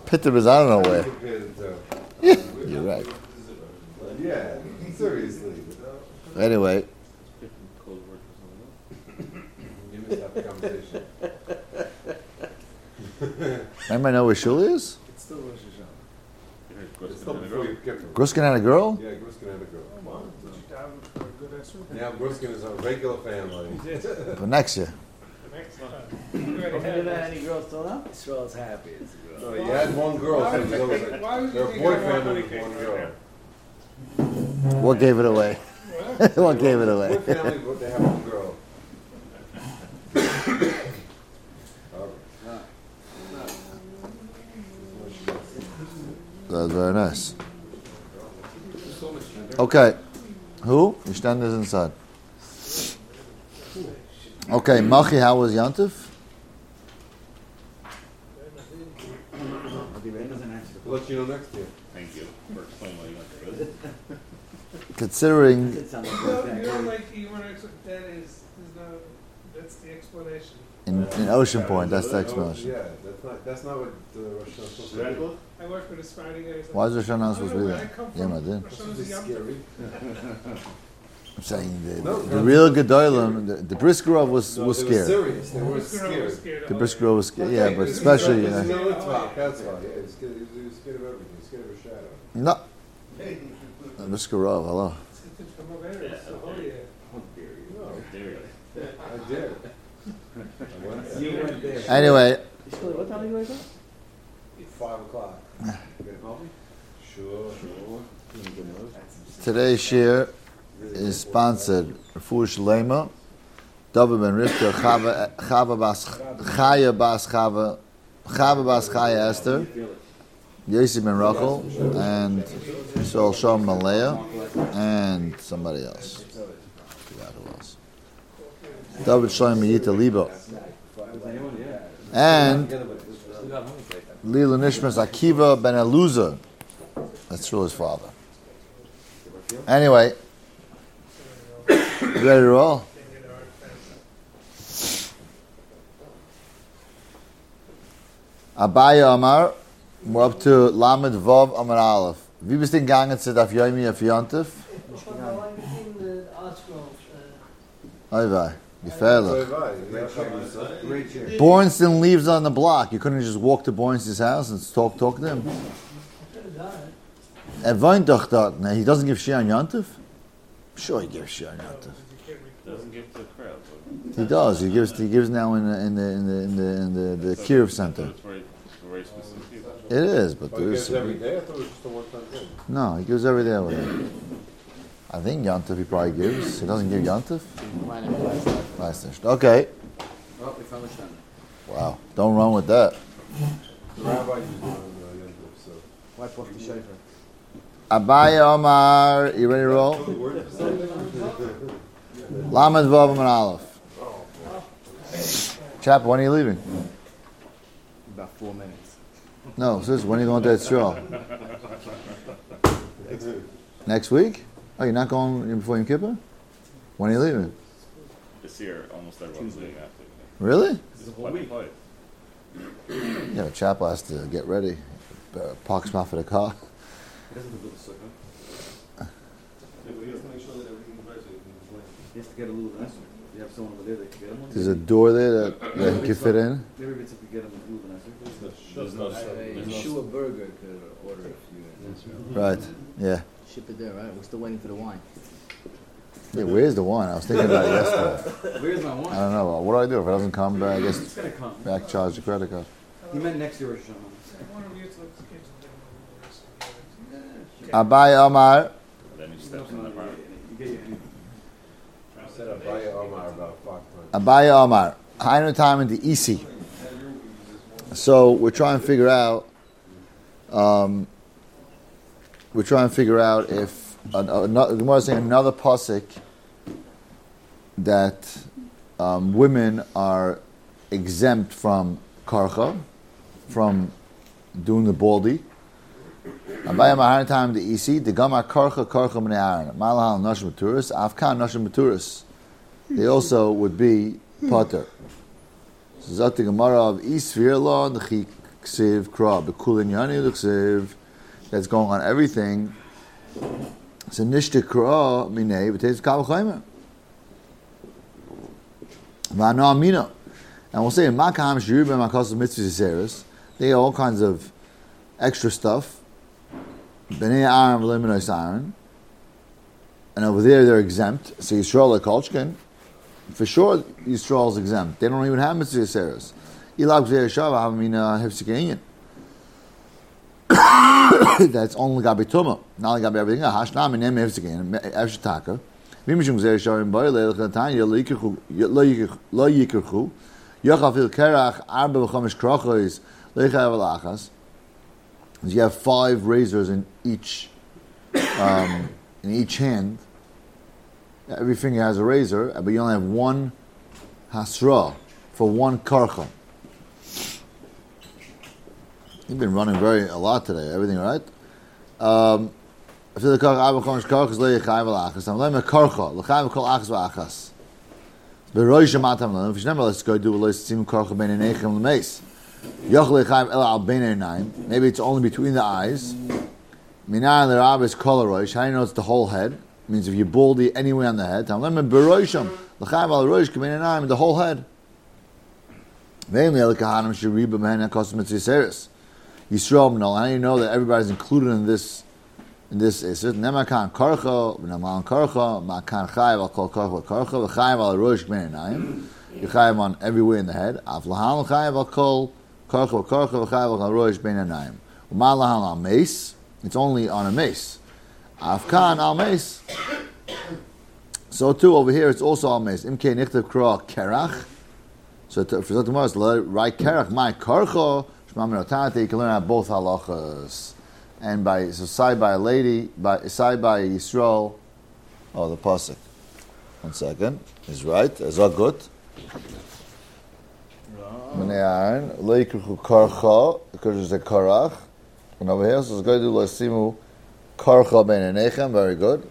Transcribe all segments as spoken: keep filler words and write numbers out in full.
Pitter is I don't know where. Yeah, you're right. Yeah, seriously. Anyway. You missed out the conversation. Anybody know where Shuli is? It's still Rosh Hashanah. It's still before you Kippur. Gruskin had a girl? Yeah, Gruskin had a girl. Come on, did you down for a good answer? Now Gruskin is a regular family. But next year. Next time. Have you had any girls till now? Israel's happy. It's a girl. No, he had one girl. Why So would there you was think- a, why would you their think boy I want family money with one cake girl. What gave it away? What gave it Boy away? family, but they have one girl. That's very nice. Okay. Who? Ishtan is inside. Okay, Machi, how was Yantif? We'll let you know next year. Thank you for explaining why you went to good. Considering It sounds You like know, that you know, great. like you want to. That is, there's no. That's the explanation. in, in Ocean Point, that's the explanation. Yeah, that's not that's not what uh, Rosh Hashanah is supposed to do. I work with a Sephardi guy. Why is Rosh Hashanah I supposed don't to be know where I there? come Yeah, from. I did. Rosh This Hashanah's is Yom scary. I'm saying the, No, the no. real Gedolim, the, the Briskerov was, No, was they were scared. serious. They were Tov. scared. Was scared The of Briskerov was scared, yeah, Okay, but this is especially, not- this is uh, not a talk, that's why. Yeah, he's scared, he's, he's scared of everything. He's scared of a shadow. no. The Briskerov, hello. It's from Bavaria, so, oh yeah. No, I did. I went there. You went there. Anyway, What time are you wake up? Five o'clock. You gonna call me? Sure, sure. today's shir is sponsored Refuah Shlema, David ben Rivka, Chava, Chava bas, Chaya bas Chava, Chava bas Chaya Esther, Yossi ben Rachel, and Yisrael Shalom Malaya, and somebody else. I forgot who else. David Shalom Yita Libo. And Lila Nishmas Akiva ben Eluza. That's really his father. Anyway, you ready to roll? Abaya Amar, we're up to Lamed Vav Amar Aleph. Wie bist du gegangen zu Daf Yomi auf Yontif? Oy vey, gefährlich. Great chair. Bornstein lives on the block. You couldn't just walk to Bornstein's house and talk talk to him. Er wohnt doch dort. No, he doesn't give shir on Yontif? Sure he gives shir on Yontif. Doesn't give to the crowd. He does. He gives. He gives now in the in the in the in the, in the, the Kiruv Center. It's very, it's very specific people. It is, but Oh, he there gives is. every day? I thought it was just a one-time thing. No, he gives every day over there. I think Yontif he probably gives. He doesn't give Yontif. Nice. Okay. Oh, we found the shana. Wow. Don't run with that. The rabbi used it on uh, Yom Tov, so. Wipe off the shofar. Abaya Omar, you ready to roll? Lamed Vav and Aleph. Chap, when are you leaving? About four minutes. No, sis, when are you going to Etzrel? Next week? Oh, you're not going before Yom Kippur? When are you leaving? This year, almost everyone's leaving after. Really? This is a whole week. Yeah, the chap has to get ready. Uh, park spot for the car. He doesn't do the sukkah. He has to make sure that everything is right so he can He has to get a little nicer. You have someone over there that can get him one. There's a door there that, that he can fit in. Maybe it's if we get him a little nicer. There's no sukkah. Yeshua Burger could order a few in Israel. Right, yeah. Ship it there, right? We're still waiting for the wine. Yeah, where's the wine? I was thinking about it yesterday. Where's my I wine? don't know. What do I do if it doesn't come back? I guess It's gonna come. back charge the credit card. He meant next year or something. One of you to look the kitchen. Abaya Omar. Then he steps in the bar. You get your I said Abaya Omar about five times. Abaya Omar. Hainu time in the Isi. So we're trying to figure out. Um, we're trying to figure out if another. The Gemara is saying another pasuk that um, women are exempt from karcha, from doing the baldy. Abaya Omar Hainu time in the Isi. The Gamar karcha karcha min Aaron. Malahal nashim maturis. Afkan nashim maturis. They also would be potter. So Zat the Gemara of Isfir law, the ksiv kra bekulin yani l'ksiv that's going on everything. So nishte kra minei v'teis kal v'chaymer. V'ano amina. And we'll say in makam shirib and makas mitzvah yiseres, they have all kinds of extra stuff. Bnei Aaron v'leiminos Aaron. And over there they're exempt. So Yisrael Kolchkin, for sure Yisrael is exempt. They don't even have mitzvah yiseres. Ilag v'zeh shava havamina hefsikein. That's only gabi tuma, not like gabi everything else. Hashnam and nem hefsikein efshetaka. V'mishum v'zeh shava in bari leilach l'tanya lo yikirchu yachafil kerach arba v'chomish krochois leichav alachas. You have five razors in each um, in each hand. Every finger has a razor, but you only have one hasra for one karcha. You've been running very a lot today. Everything right? Um, if the karcha arba chomish karchas leichav alachas, I'm letting a karcha leichav kol achas v'achas. Beroish matam lo. If you never let's go do a list sim karcha ben enechem l'meis. Maybe it's only between the eyes. Minar the Rab is coloroish. How do you know it's the whole head? It means if you baldy anywhere on the head, the whole head. Yisrael, how do you know that everybody's included in this? In this is it nemakan karcha, nemakan karcha, makan chayav al kol karcha karcha, v'chayav al roish k'mein enayim. You chayav on everywhere in the head. Avlahan chayav al kol karcha karcha v'chayav al roish k'mein enayim. Umalahan al mace. It's only on a mace. Afkan al mace. So too over here, it's also al mace. Imkei nichtav kra kerach. So to, for tomorrow, it's right kerach. My karcha shmam rotante. You can learn out both halachas. And by so side by a lady, by side by Yisrael. Oh, the pasuk. One second is right. Is all good. Bnei Aaron leikruchu karcha because it's a karach, and over here so it's going to do lasimu karcha ben enechem. Very good.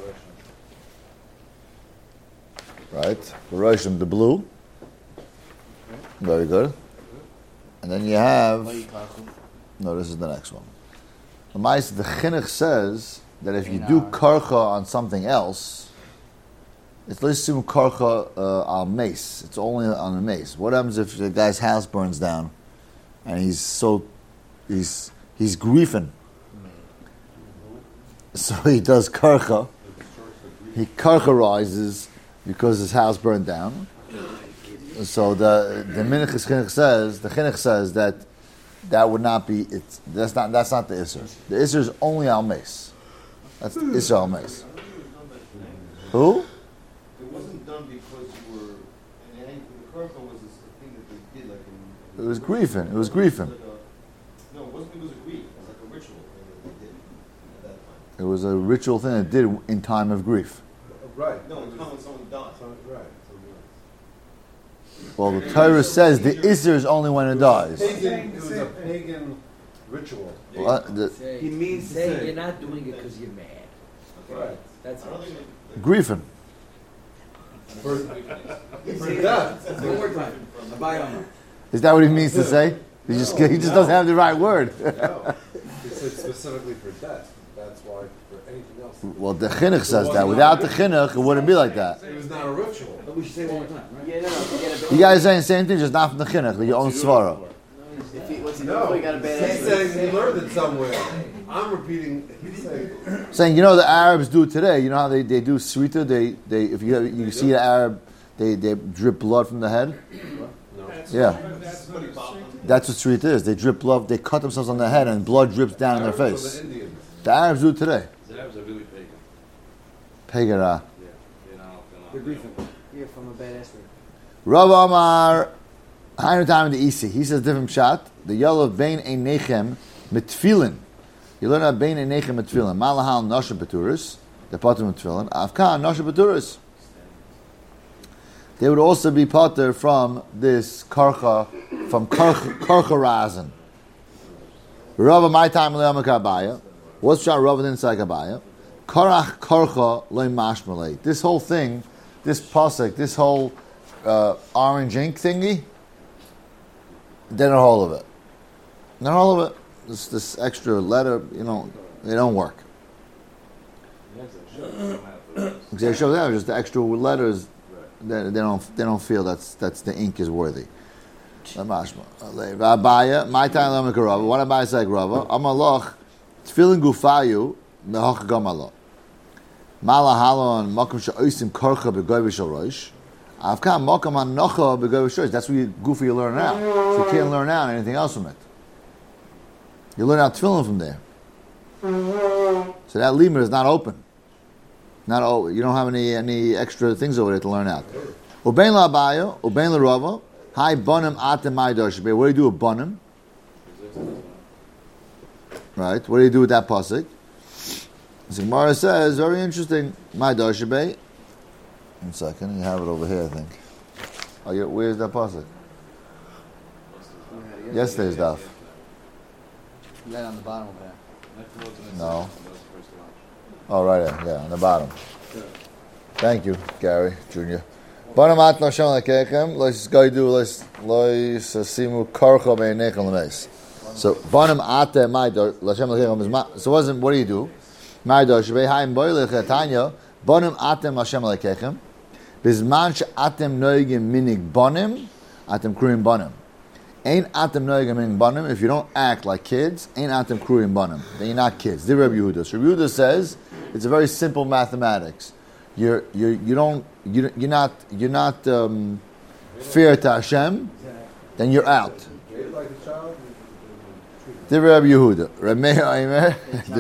Right. Roshim the blue. Very good. And then you have. No, this is the next one. The Ma'is, the Chinuch says that if you do karcha on something else, it's lissim karcha uh, on mace. It's only on a mace. What happens if the guy's house burns down, and he's so he's he's griefing? So he does karcha. He karcharizes because his house burned down. So the the Minchas Chinuch says the Chinuch says that. That would not be it's that's not that's not the Isser. The Isser is only al mace. That's the Isser al mace. Who? It wasn't done because you were and the karcha was this thing that they did like in It was griefing. It was griefing. Like a, no, it wasn't it was a grief. It was like a ritual thing that they did at that time. It was a ritual thing that did in time of grief. Right. No, it's when someone died. Right. Well, the Torah says the Isser is only when it dies. Pagan, it was a pagan ritual. Well, uh, the, He means to say you're not doing it because you're mad. Right. That's I don't all. think griefing. For, For death. One more time. Abayama. Is that what he means to say? He just he just doesn't have the right word. No, it's it's specifically for death. That's why for anything else. Well, the Chinuch says that. Without the Chinuch, it wouldn't be like that. It was not a ritual. But we should say it one more time, right? Yeah, no, no, forget it. You guys are saying the same thing, just not from the Chinuch, your own svara. If he, what's he No, doing? He got a bad he's saying he learned it somewhere. I'm repeating. He's saying Saying, you know, the Arabs do today. You know how they, they do srita. They they if you you see an Arab, they they drip blood from the head. Yeah, That's what it's saying. that's what srita is. They drip blood. They cut themselves on their head, and blood drips down in their the face. Indians. The Arabs do it today. The Arabs are really pagan. Pegara. Yeah, you know, They're you know. griefing. You're from a badass rig. Rav Amar, Hainu time in the Isi. He says different shot. The yellow of Bein Ein Nechem Mitfilin. You learn about Bein Ein Nechem Mitfilin. Malahal Nosha Beturis. The Pater Mitfilin. Afkan Nosha Beturis. They would also be Pater from this Karcha, from Karcha, Karcha Razin. Rav my time Le'am Kabaya. What's shot Rav inside Kabaya? Karach Karcha Le'im Mashmalei. This whole thing, this pasuk, this whole uh, orange ink thingy, they don't hold of it. Not all of it. This this extra letter, you know, they don't work. Because they show that just the extra letters, they, they don't they don't feel that's that's the ink is worthy. Rabaya, my time lemon karava. What Abai say, Rava? Amalach, tefillin gufayu mehach gamala. Mala halon makom she'osim korcha begoy v'shel rosh. Avkam makom hanocha begoy v'shel rosh. That's what you goofy you learn out. So you can't learn out anything else from it. You learn out tefillin from there. So that limit is not open. Not oh, you don't have any any extra things over there to learn out. Ubein la Abaya, ubein la Rava. Hi bonim atem ma'adosh. What do you do with bonim? Right. What do you do with that pasuk? So Gemara says, very interesting. Ma'adosh be. One second, you have it over here, I think. Oh, yeah, where's that pasuk? Yesterday's daf. Right on the bottom of there. No. Oh, right there, yeah, on the bottom. Thank you, Gary Junior Bonam at no shon lekechem. Let's go do let's let's simu karcha beinechem lemes. So bonam ate my do lashem lekechem is ma. So wasn't what do you do? My do shvei haim boilech etanya bonam atem lashem lekechem. Bizman she atem noigim minig bonim atem kruim bonim. Ain't atem noigim minig bonim. If you don't act like kids, ain't atem kruim bonim. Then you're not kids. The Rabbi Yehuda. So Rabbi Yehuda says it's a very simple mathematics. You're you you don't you you're not you're not um, fair to Hashem, then you're out. Divrei Rabbi Yehuda, Ramei Aimer.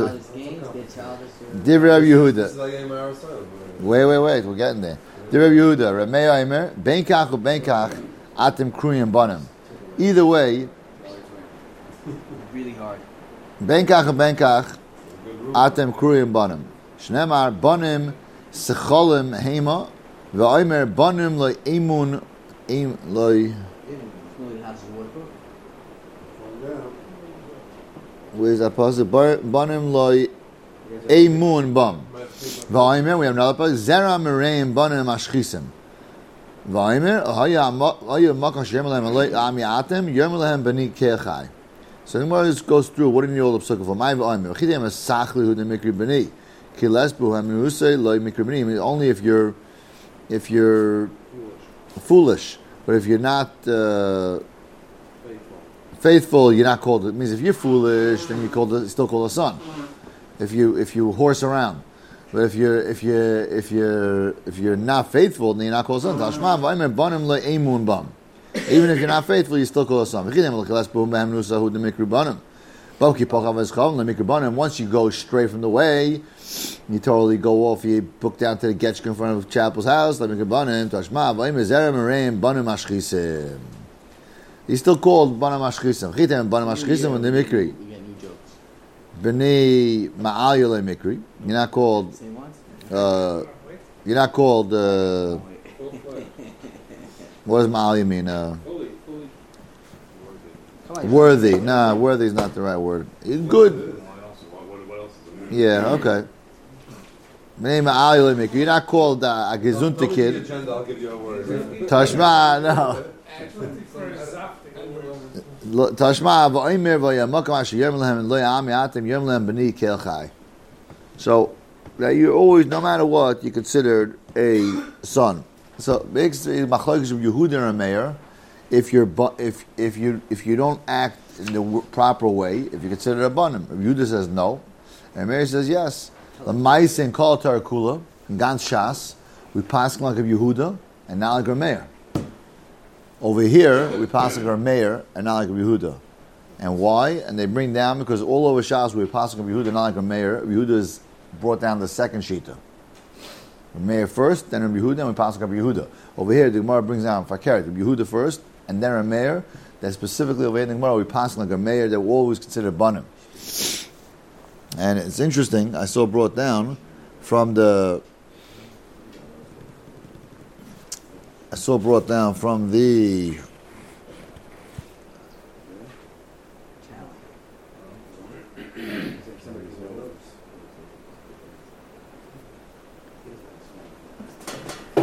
Divrei Rabbi Yehuda. Wait, wait, wait. We're getting there. Divrei Rabbi Yehuda, Ramei Aimer. Ben kach or ben kach, atem kruyim bonim. Either way, Really hard. ben kach or ben kach, atem kruyim bonim. Shnemar bonim. Secholim hema, v'omer banim loy emun, em loy. Where's that passage? Banim loy emun bam. V'omer, we have another passage. Zera mereim banim ashchisim. V'omer, haya haya makon shem lehem loy ami atem yom lehem bani kechai. So the Gemara just goes through what in the old psukim for my v'omer. Chidem es sachli hu de mikri bani. Only if you're if you're foolish, but if you're not uh, faithful. faithful, you're not called. It means if you're foolish, then you called it, still called a son. If you if you horse around, but if you're if you if you're if you're not faithful, then you're not called a son. Even if you're not faithful, you still call a son. Once you go stray from the way, you totally go off, you book down to the Getchka in front of Chapel's house, he's still called Banam Ashchisim. Banam Ashchisim in the Mikri. B'nei Ma'al Mikri. You're not called, uh, you're not called, uh, what does Ma'al mean? Uh, worthy. Nah, worthy is not the right word. It's good. Yeah, okay. You're not called uh, a gezunte kid. Tashma, no. Tashma, v'oimer v'yamakam asher yom lehem lo ya'ami atem yom lehem b'ni kelchai. So, that you always, no matter what, you considered a son. So, basically, machlokes of Yehuda and Meir. If you're if if you if you don't act in the proper way, if you consider a banim, Yehuda says no, and Meir says yes. The Ma'ase and Kol Tarakula and Gans Shas, we pass like a Yehuda and not like a Meir. Over here, we pass like a Meir and not like a Yehuda. And why? And they bring down because all over Shas we pass like a Yehuda, not like a Meir. Yehuda is brought down the second shita. Meir first, then a Yehuda, and we pass like a Yehuda. Over here, the Gemara brings down Fakir, the Yehuda first, and then a Meir. That specifically over here in the Gemara we pass like a Meir that we always consider banim. And it's interesting, I saw brought down from the I saw brought down from the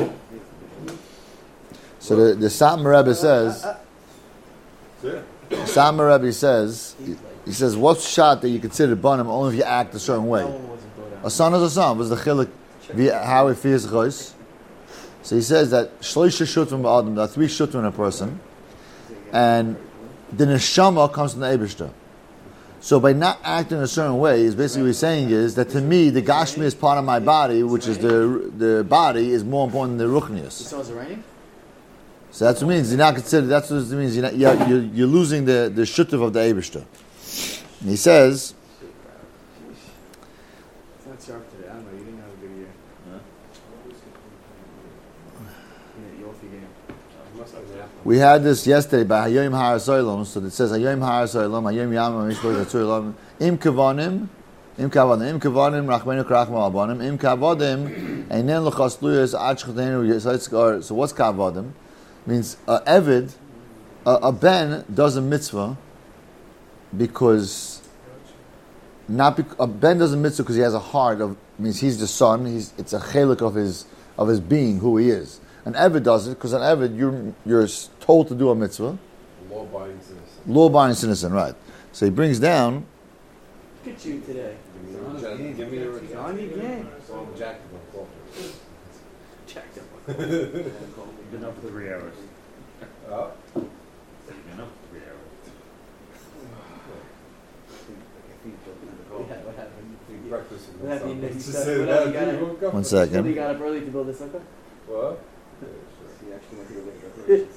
So the, the Satmar Rebbe says, the Satmar Sama Rebbe says, he says, what's shot that you consider banim only if you act a certain way? A son is a son. Was the chilik via how he fears chois? So he says that shloisha shutrim ba'adam, there are three shutrim in a person, and the neshama comes from the Eibishter. So by not acting a certain way, is basically what he's saying is that to me the gashmi is part of my body, which is the the body is more important than the ruchnius. So is it raining? So that's what it means. You're not considered. That's what it means. You're not, you're, you're, you're losing the the shuttiv of the Eibishter. And he says. It's not sharp today. I don't know. You didn't have a good year. Huh? Yeah, you off your game. We had this yesterday by Hayoim Har Soilom. So it says Hayoim Har Soilom, Hayoim Yam Mishloch Soilom. Im kavanim, im kavanim, im kavanim. Rachmenu krachma abanim. Im kavadim. Einen lechas luyas ad shchatenu yisayitzkar. So what's kavadim? Means a evid, a, a ben does a mitzvah because not bec- a ben does a mitzvah because he has a heart of means he's the son. He's it's a chelik of his of his being who he is. An evid does it because an evid you're you're told to do a mitzvah. Law-abiding citizen. Law-abiding citizen, right? So he brings down. Look at you today. Give me your jack- Give me your It's on your game. So I'm jacked up on Checked up. Been up for three hours. Oh. Been up for three hours. What happened? What happened? Breakfast with What happened? myself. You Just start- say what that, happened? You you gotta- woke up. One So second. you got up early to build this sucker? What? You actually went to go look at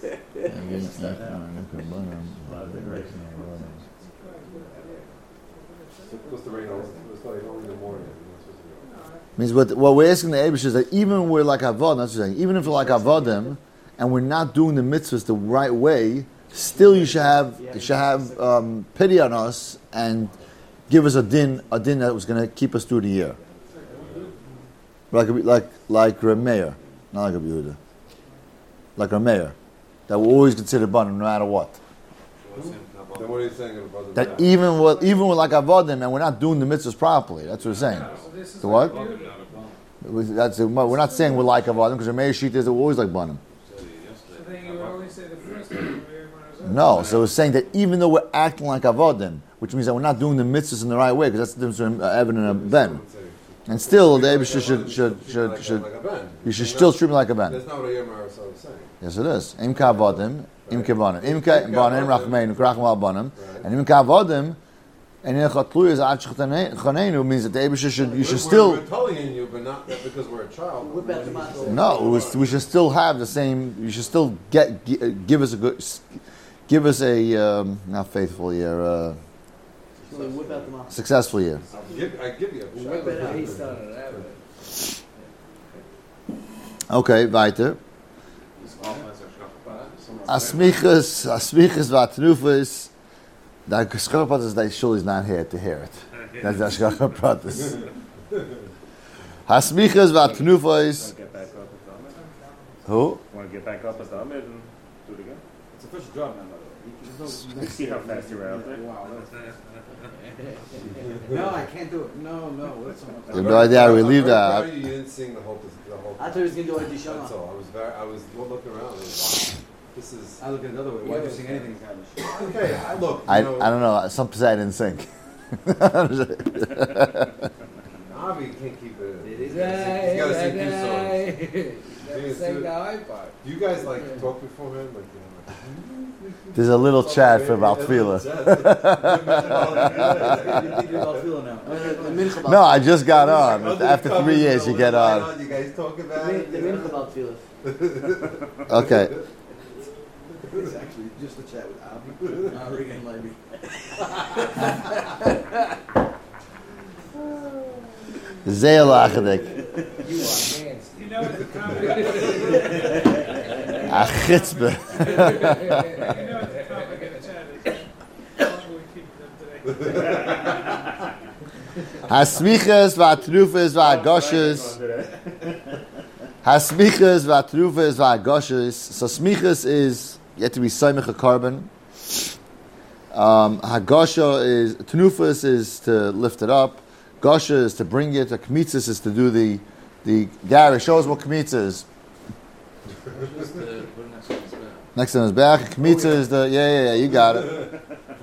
It's supposed to rain all- it's like only in the morning. It's supposed to be- Means what what we're asking the Eibush is that even we're like avodim, that's what I'm saying. Even if we're like avodim, and we're not doing the mitzvahs the right way, still you should have you should have um, pity on us and give us a din a din that was going to keep us through the year. Like like like Rameir, not like a Yehuda. Like Rameir, that we always consider banim no matter what. Then what are you saying about the That back? even with even with like avodim and we're not doing the mitzvahs properly. That's what we're saying. So this is The what? like you. It was- That's we're not saying we're like avodim because Rameir sheet is that we're always like banim. So then you would always say the first one. No, so it's saying that even though we're acting like avodim, which means that we're not doing the mitzvahs in the right way, because that's the difference between uh, Evan and a Ben. And still, the Eibush should should should should, should Like a ben. you should still treat me like a Ben. That's not what a Yomar is saying. Yes, it is. Im ka avodim, im ka banim, im ka banim rachmeinu, krachim al banim, and im ka avodim, and in chatlu is ad shchanenu means that the Eibush should you should We're- still We're telling you, but not that because we're a child. Whip out the matzah. no, it was, we should still have the same. You should still get gi- uh, give us a good, give us a um, not faithful year, uh, So whip out the matzah. successful year. I'll give, I give you a Whip it out. He started that way. Okay, weiter. Asmichas, asmichas vatnufas. The Ashkacha Pratis, that shul is not here to hear it. That's the Ashkacha Pratis. Hasmichas vatnufas. Get back up at the Ahmed. Who? Want to get back up at the Ahmed and do it again? It's a fish job, man. Let's see how fast you're out there. Wow. No, I can't do it. No, no. That's You have no idea. I relieve I'm very proud that. of You didn't sing the whole. The whole I thought he was going to do a That's Dishama. all. I was very. I was looking around. I was, wow, this is. I look at it another way. Why'd you sing anything kind of shit? Okay, I look. I, You know, I don't know. Some say I didn't sing. Avi can't keep it. He's Right, got to sing two right, songs. right. Never Never sang sang the the high part. Do you guys like talk beforehand? Like, you know, There's a little chat for Baltfila. You think you're about feeling now. Uh, The mincha about No, I just got on. After three years, you get on. You guys talk about The it. mincha about feeling. Okay. It's actually just a chat with Avi. Avi and Levy. Zeil Achadik. You are nasty. You know what the comedy A chitzbe. You know what the topic of the chat is? How long will we keep them today? Hasmichas vatrufas vagoshes. Hasmichas vatrufas vagoshes. So smichas is you have to be soimich a carbon. Um, Hagosha is tenufas is to lift it up. Gosha is to bring it. A kmitzis is to do the the Gary. Show us what kmitzis is. Just uh, put it next to his bed. Next to his back, kmitzah is the yeah yeah yeah. You got it.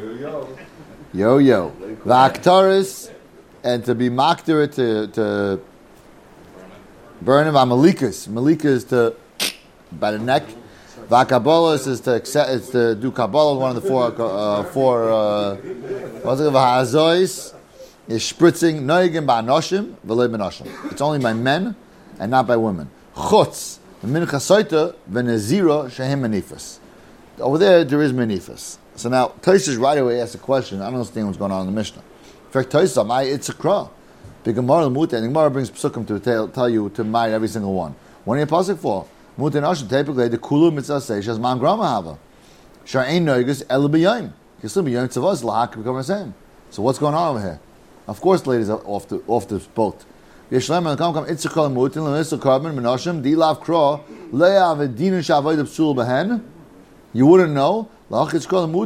yo, yo. Yo yo. V'aktaris, and to be makter to to burn him. Malikas. Malika is to by the neck. V'akabolas is to accept. It's to do kabbalah. One of the four uh, four. Uh, what's it? V'hazois is spritzing noigim ba'anoshim v'loy b'anoshim. It's only by men and not by women. Chutz mincha soita v'nezira shehem manifas. Over there, there is manifas. So now, Tosfos right away asks a question. I don't understand what's going on in the Mishnah. In fact, Tosfos, I it's a kra. The Gemara Mutah, and the Gemara brings psukim to tell, tell you to marry every single one. What are you pasuk for? Mutah Nashim, typically, the kulu mitzvah says, shaz man grama hava. Shar ein noigus el b'yayim. Kislim b'yayim tzavos, lahak become the same. So what's going on over here? Of course, ladies are off the, off the boat. Yeshlem, and come, come, it's a kol mutin, l'nisel carbon, menashim, di lav kra, le'av edinu shavoid psul behen. You wouldn't know. They wouldn't know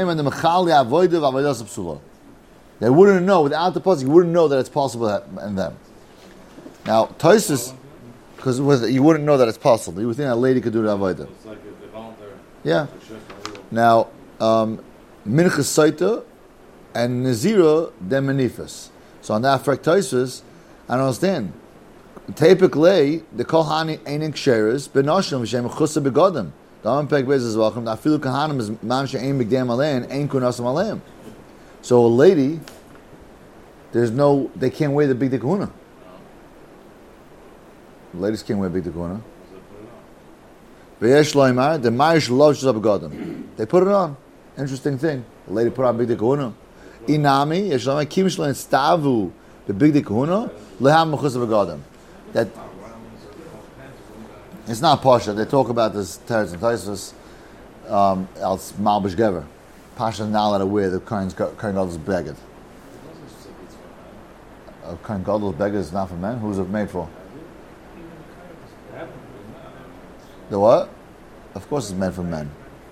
without the pasuk. You wouldn't know that it's possible in them. Now, Tosfos, because you wouldn't know that it's possible. You would think a lady could do the avodah. It's like a voluntary. Yeah. Now, um, minchas saita and nazira then manifas. So on that fact, Tosfos, I don't understand. Typically, the kohani einik sheres benashim v'shem chusa begodim. So a lady, there's no, they can't wear the big dick kahuna. Ladies can't wear big dick kahuna. The Marish loves they put it on. Interesting thing. The lady put on big dick kahuna. Inami, Yeshloim, Kim Shloim, Stavu, the big dick kahuna, leham mechus begodim. That it's not Pasha. They talk about this Teretz and Tosfos. Um, else Malbish Gever. Pasha is not allowed to wear the Kohen Gadol's beged. A Kohen Gadol's beged is not for men. Who's it made for? The what? Of course, it's meant for men.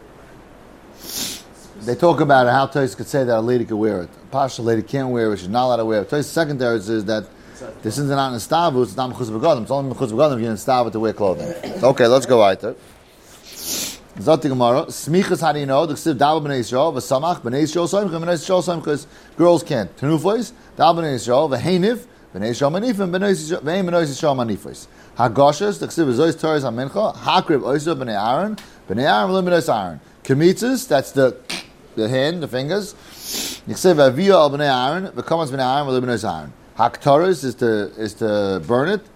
They talk about how Tosfos could say that a lady could wear it. Pasha, a lady can't wear it. She's not allowed to wear it. Tosfos' second Teretz is that. This is not in Stavu, it's not Mechus Begadim. It's only Mechus Begadim if you're in Stavu to wear clothing. Okay, let's go right there. Zot Gemara. Smichas, how do you know? The Ksiv Dal B'nei Yisrael, V'samach, B'nei Yisrael Soimcha, B'nei Yisrael Soimcha, girls can't. Tenufos, Dal B'nei Yisrael, V'heiniv, B'nei Yisrael Manifim, V'hein B'nei Yisrael Manifos. Hagoshes, the Ksiv Zois Torres HaMincha, Hakrib Oysa B'nei Aaron, B'nei Aaron, V'lim B'nei Aaron. Kemitzes, that's the the hand, the fingers. The Ksiv Aviyah Al B'nei Aaron, V'kamas B'nei Aaron, V'lim B'nei Aaron. Haktaris is to is to burn it.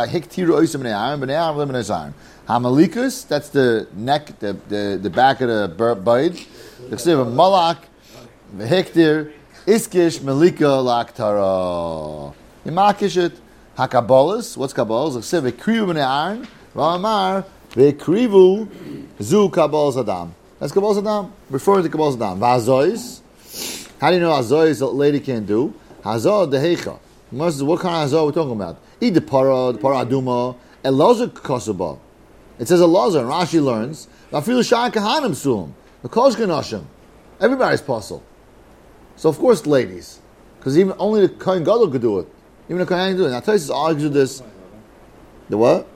Hamalikus, that's the neck, the, the, the back of the bite. Malak, v'hektir, iskish, malika, laktara. You makish it. Hakabolas, what's kabolas? V'krivu b'nei Aaron, v'amar, v'krivu, zu kabolas adam. That's kabolas adam, referring to kabolas adam. V'azois, how do you know azois a lady can't do? Hazor dehecha. What kind of hazor are we talking about? Eat the para, the para aduma, elazar kosaba. It says elazar, and Rashi learns, vafilu sha'an kahanim sulam, the kosh ganashim. Everybody's puzzle. So of course, ladies, because even only the kohen gadol could do it. Even the kohen can do it. Now Tosfos argues with this. The what?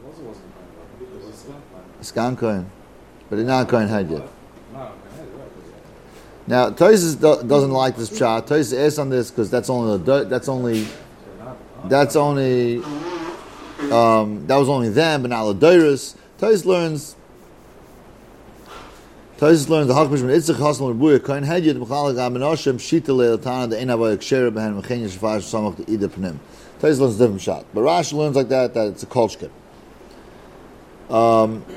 Skan kohen, but they're not kohen head yet. Now Tosfos do, doesn't like this pshat. Tosfos asks on this because that's only the, that's only that's only um, that was only them, but not Ladeiris. Tosfos learns. Tosfos learns the Hakmish when Itzchak Hasan Rebuya Kohen Hedyet Mechalak Aminoshem Shita Leiltana the Einavoy Ksherer Behen Mechenya Shafar Samach the Ida Pnim. Tosfos learns a different shot, but Rashi learns like that that it's a kolshkin. Um,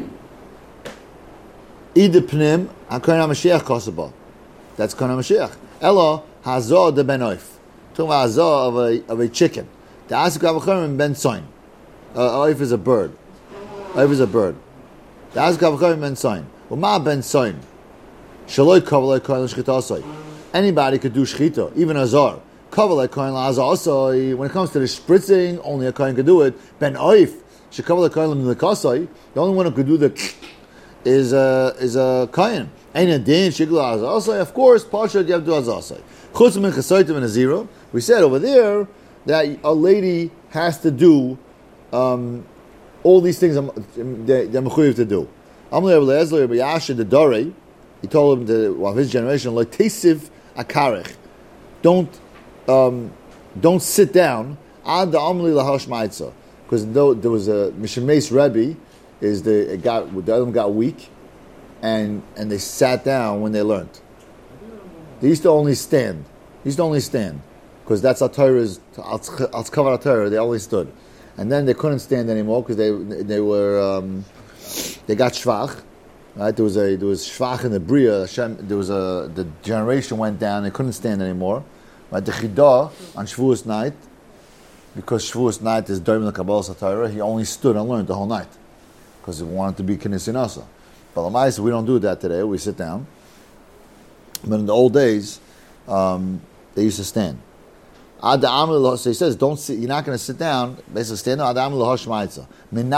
Ida Pnim HaKohen HaMashiach Kosaba. That's Kohen HaMashiach. Elo Hazor de Ben Oif. Talking about Hazor of a of a chicken. The Asik Avacharim Ben Soin. Oif is a bird. Oif is a bird. The Asik Avacharim Ben Soin. Uma Ben Soin. Shaloi Kavalei Kohen L'Shchitasoi. Anybody could do Shchita, even Hazor. Kavalei Kohen L'Hazasoi. When it comes to the spritzing, only a Kohen could do it. Ben Oif. Shekavalei Kohen L'Kasoi. The only one who could do the is a is a Kohen. Ain't a din shigla azasai. Of course, Pasha you have to do azasai. Chutz min chasaitim and a zero. We said over there that a lady has to do um, all these things they're mechuyev to do. Amli Eliezer b'yasha the dore he told him that well, his generation, like tesiv akarech, don't um, don't sit down ad the amli lahosh ma'itza, because there was a Mishemes Rebbe, is the it got the other one got weak, and and they sat down when they learned. They used to only stand. They used to only stand because that's how Torah is. Al cover Torah. They only stood, and then they couldn't stand anymore because they they were um, they got shvach. Right, there was a there was shvach in the bria. Hashem, there was a the generation went down. They couldn't stand anymore. Right, the chidah on Shavuos night, because Shavuos night is Doim Kabbalah Torah. He only stood and learned the whole night because he wanted to be Knesset Nasa. But Lamais, we don't do that today. We sit down. But in the old days, um, they used to stand. So he says, "Don't sit. You're not going to sit down. Basically, stand up." How do you know mechasayta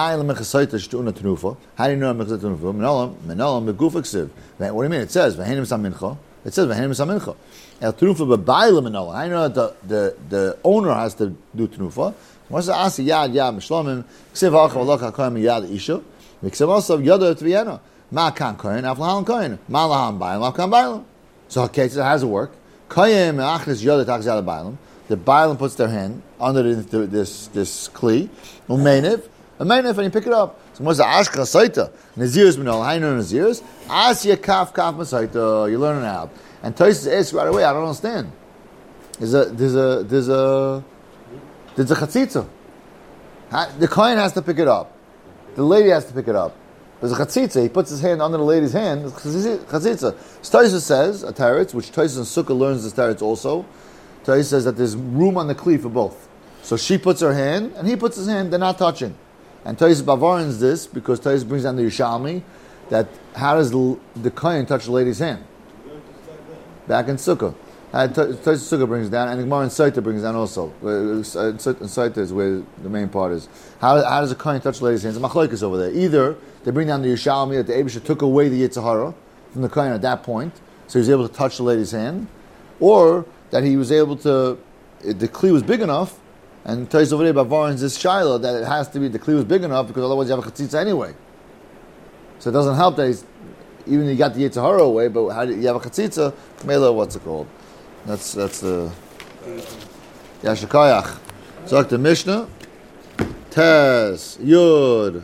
tenufa? Menolam, menolam begufiksiv. What do you mean? It says v'henim samincha. It says v'henim samincha. El tenufa bebayla menolam. How do you know that the, the the owner has to do tenufa? What's the asi yad yad mishlomim? Ksiv ha'achav alach ha'koyim yad isha. Ksiv also yada tviyena. Ma kan koyin aflahal koyin. Ma laham baylam afkan baylam. So okay, so how does it work? Koyim achnes yada tachz yad baylam. The Bailam puts their hand under the, this this kli, umenev, umenev, and you pick it up. So what's the ashka saita? Nazirus minol, how you know Nazirus? Asya kaf kaf masaita. You learn it out. And Tosis asks right away. I don't understand. There's a there's a there's a there's a chatzitza. The kohen has to pick it up. The lady has to pick it up. There's a chatzitza. He puts his hand under the lady's hand. Chatzitza. Tosis says a teretz, which Tosis and Sukkah learns this teretz also. Tosis says that there's room on the kli for both. So she puts her hand, and he puts his hand, they're not touching. And Tosis Bavarins this, because Tosis brings down the Yerushalmi, that how does the, the kohen touch the lady's hand? Back in Sukkah. And Tosis Sukkah brings down, and the Gemara in Saita brings down also. Saita is where the main part is. How, how does a kohen touch the lady's hands? The machlokes over there. Either they bring down the Yerushalmi that the Eibusha took away the Yetzer Hara from the kohen at that point, so he was able to touch the lady's hand, or that he was able to, the kli was big enough, and Tosis over there Bavarins this shaila that it has to be, the kli was big enough because otherwise you have a chatzitza anyway. So it doesn't help that he's, even you got the Yetzer Hara away, but how do you have a chatzitza? Mela, what's it called? That's that's the Yashakayach. So the Mishnah, Tes Yud.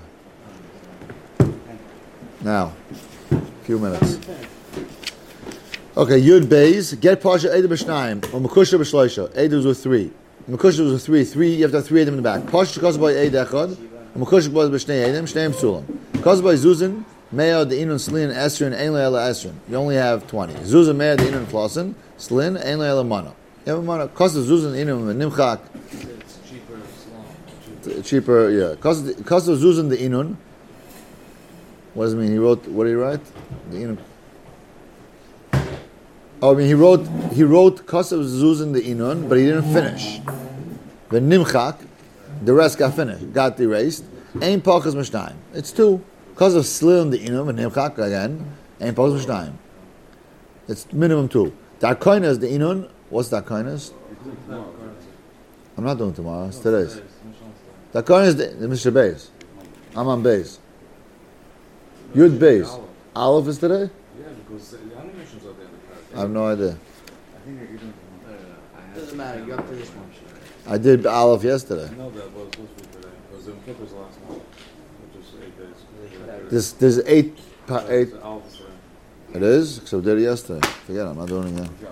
Now, a few minutes. Okay, Yud Beis, get Pasha Eid B'Shnayim, or Mekusha B'Shloisha. Eid was with three. Mekusha was with three. Three, you have to have three Eidim in the back. Pasha Kosboy Eid Echad, and Mekusha was B'Shnei Eidim, Shneim Sulam. Kosboy Zuzin, Meo, the Inun, Slin, Esrin, Ein Le'ela Esrin. You only have twenty. Zuzin, Meo, the Inun, Flossen, Slin, Ein Le'ela Mana. You have a Mana. Kosta Zuzin, Inun, Nimchak. It's cheaper, Islam. Cheaper, yeah. Kosta Zuzin, the Inun. What does it mean? He wrote, what did he write? The Inun. Oh, I mean, he wrote he wrote Kosav Zuzin the Inun, but he didn't finish. The Nimchak, the rest got finished, got erased. Ein Pachas Mishnayim. It's two. Kosav Slin the Inun and Nimchak again. Ein Pachas Mishnayim. It's minimum two. Darkoinas the Inun. What's Darkoinas? I'm not doing tomorrow. It's today's. Darkoinas the, the Mister Beis. I'm on Beis. Yud Beis. Aleph is today. Yeah, because the animations are there. I have no idea. I think you're doing it. Doesn't matter, you got to this one. I did Aleph yesterday. No, that was supposed to be today. Because the Kippur was the last one. Which is eight days. This there's eight pa- eight. The Alpha, It is? So we did it yesterday. Forget it, I'm not doing it again.